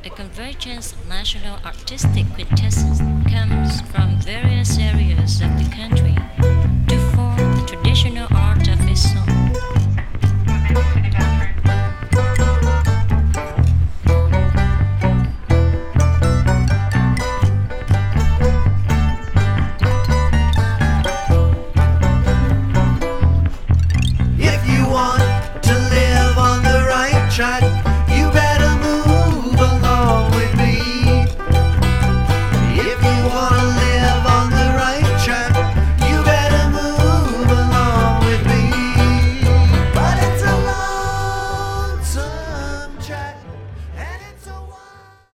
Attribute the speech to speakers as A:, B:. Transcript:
A: A convergence of national artistic quintessence comes from various areas of the country to form the traditional art of a song.